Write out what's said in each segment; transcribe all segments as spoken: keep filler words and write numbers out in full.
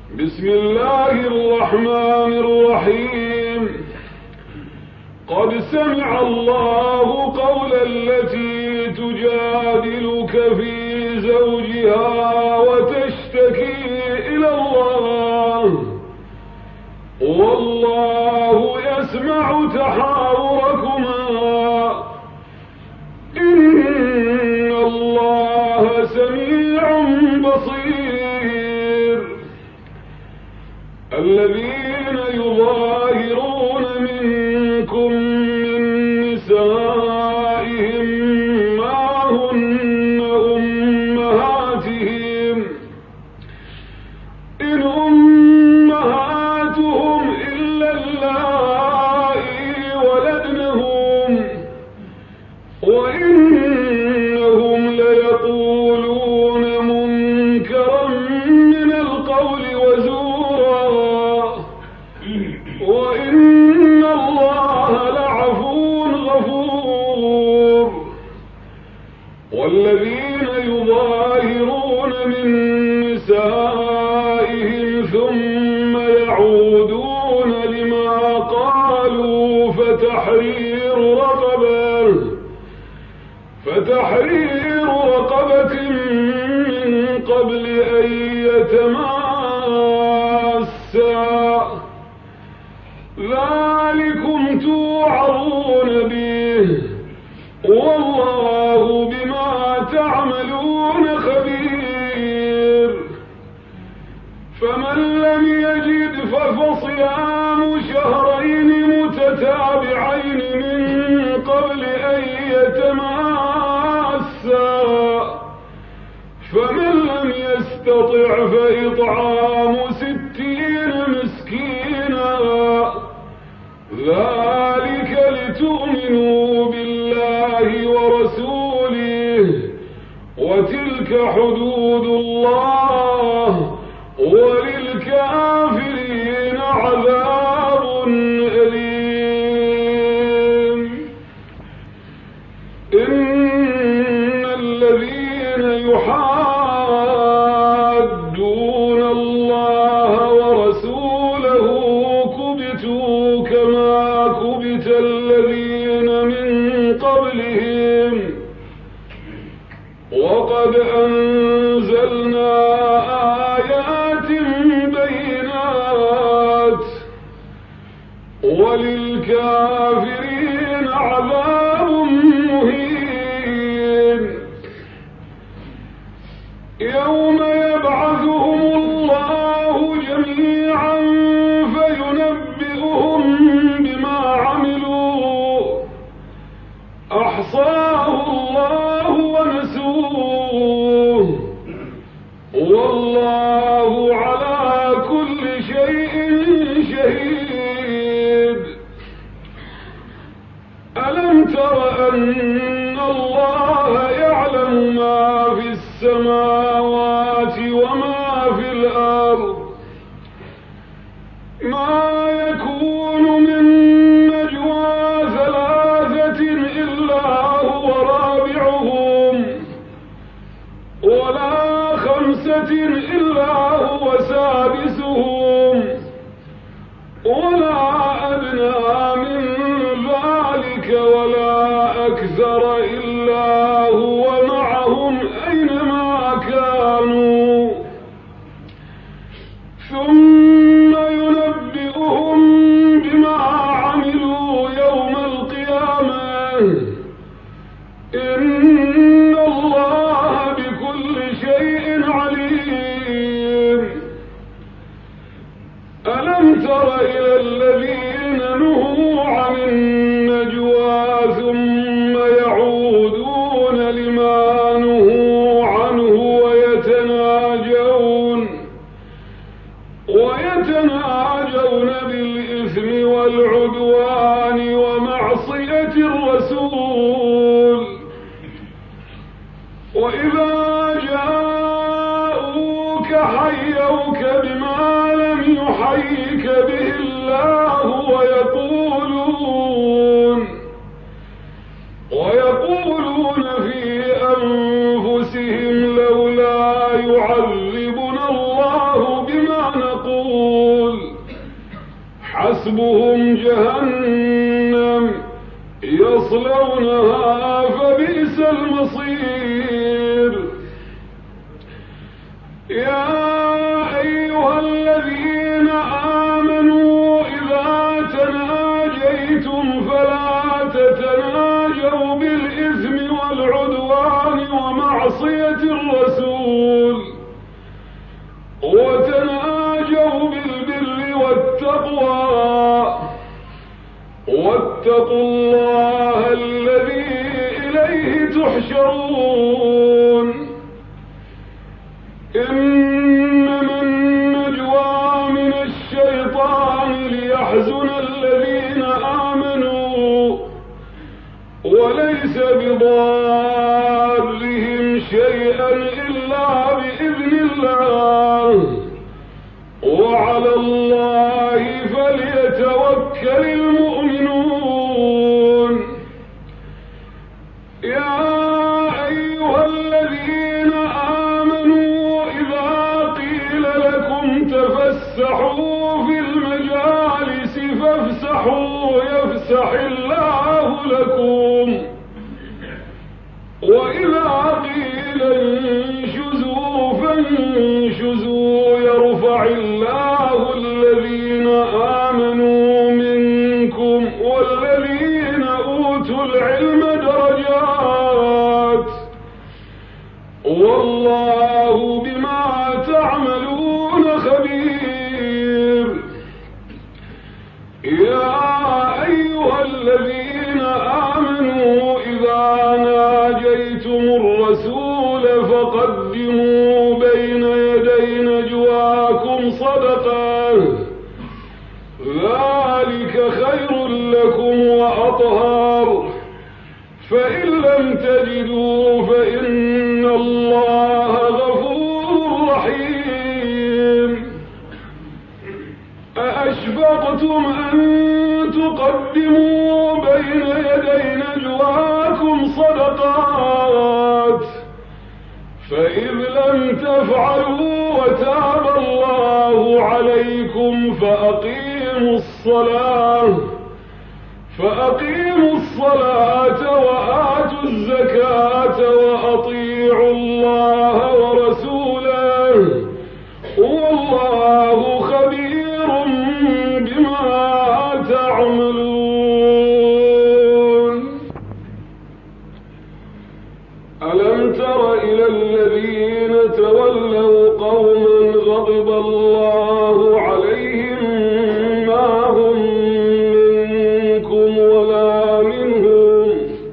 بسم الله الرحمن الرحيم. قد سمع الله قول التي تجادلك في زوجها وتشتكي إلى الله والله يسمع تحاوركما إن الله سميع بصير. الذين يظاهرون منكم من نسائهم ما هن أمهاتهم إن أمهاتهم إلا اللائي ولدنهم وإنهم ليقولون منكرا من القول وزورا وإن الله لعفو غفور. والذين يظاهرون من نسائهم ثم يعودون لما قالوا فتحرير رقبة فتحرير رقبة من قبل أن يتماسا ذلكم توعظون به والله بما تعملون خبير. فمن لم يجد فصيام شهرين متتابعين من قبل أن يتماسا فمن لم يستطع فإطعام ستين مسكينا ذلك لتؤمنوا بالله ورسوله وتلك حدود الله وللكافرين عذاب أليم. إن الذين يحادون الله ورسوله كبتوا كما كبت الذين من قبلهم وقد أنزلنا آيات بينات وللكافرين عذاب مهين. يوم يبعثهم الله جميعا فينبئهم بما عملوا أحصاه الله ونسوه والله على كل شيء شهيد. ألم تر أن الله يعلم ما في السماوات وما في الأرض ما يكون من نجوى ثلاثة إلا هو رابعهم ولا خمسة إلا هو سادسهم ولا أدنى من ذلك ولا أكثر إلا هو معهم أينما كانوا ثم ينبئهم بما عملوا يوم القيامة إن الله بكل شيء عليم. ألم تر إلى الذين نهوا عن النجوى ثم يعودون لما نهوا عنه ويتناجون ويتناجون بالإثم والعدوان ومعصية الرسول وإذا جاءوك حيوك بما لم يحيك به الله ويقولون ويقولون في أنفسهم لولا يعذبنا الله بما نقول حسبهم جهنم يصلونها فبئس المصير. يا أيها الذين آمنوا إذا تناجيتم فلا تتناجوا بالإثم والعدوان ومعصية الرسول، وتناجوا بالبر والتقوى، واتقوا الله الذي إليه تحشرون. إنما النجوى من الشيطان ليحزن الذين آمنوا وليس بضارهم شيئا إلا بإذن الله، وعلى الله فليتوكل المؤمنون. يا أيها الذين آمنوا إذا قيل لكم تفسحوا في المجالس فافسحوا يفسح الله لكم، وإذا قيل انشزوا فانشزوا يرفع الله الذين آمنوا منكم والذين أوتوا العلم درجات، والله بما تعملون خبير. يا أيها الذين آمنوا إذا ناجيتم الرسول فقدموا بين يدي نجواكم صدقة، ذلك خير لكم وأطهر، فإن لم تجدوا فإن الله غفور رحيم. أأشفقتم أن تقدموا بين يدي نجواكم صدقات، فإذ لم تفعلوا وتاب الله عليكم فأقيموا الصلاة فأقيموا الصلاة وآتوا الزكاة وأطيعوا الله ورسوله، والله خبير بما تعملون. ألم تر إلى الذين تولوا قوما غضب الله عليهم ما هم منكم ولا منهم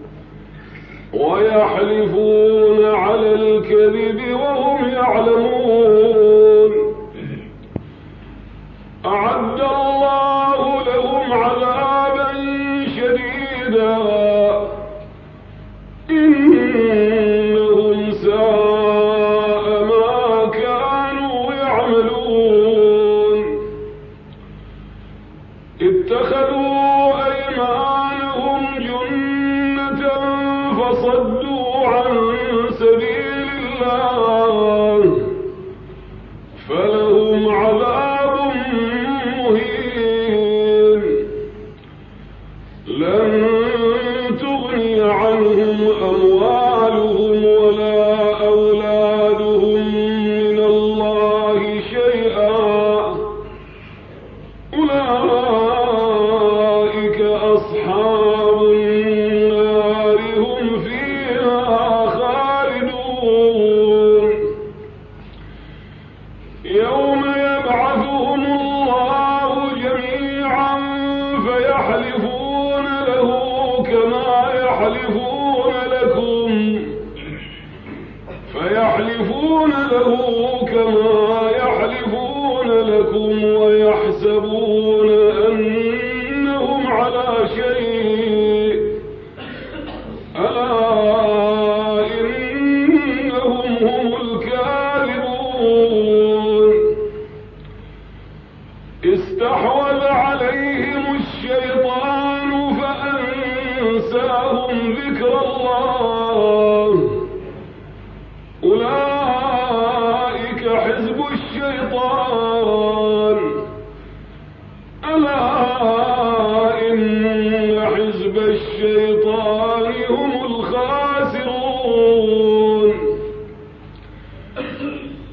ويحلفون على الكذب وهم يعلمون، أعد الله لهم عذابا شديدا إنهم ساء ما كانوا يعملون.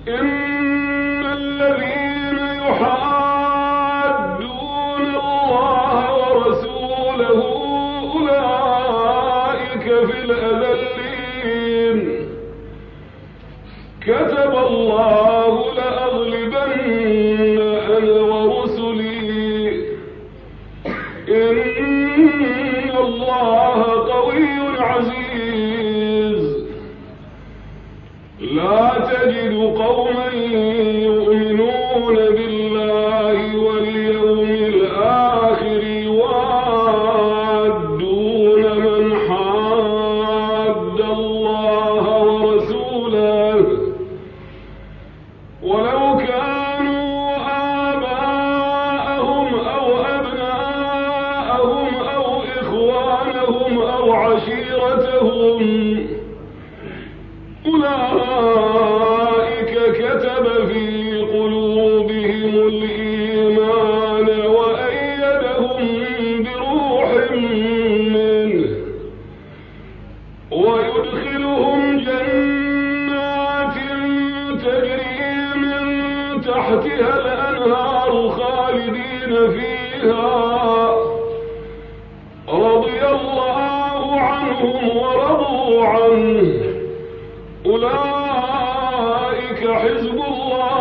إن الذين يحادون الله ورسوله أولئك في الأذلين كتب الله لأغلبن أنا ورسلي إن الله قوي عزيز لا تجد قوما يؤمنون بالله واليوم الآخر يوادون من حاد الله ورسوله ولو كانوا آباءهم أو أبناءهم أو إخوانهم أو عشيرتهم أولئك كتب في قلوبهم الإيمان وأيدهم بروح منه ويدخلهم جنات تجري من تحتها الأنهار خالدين فيها رضي الله عنهم ورضوا عنه أولئك حزب الله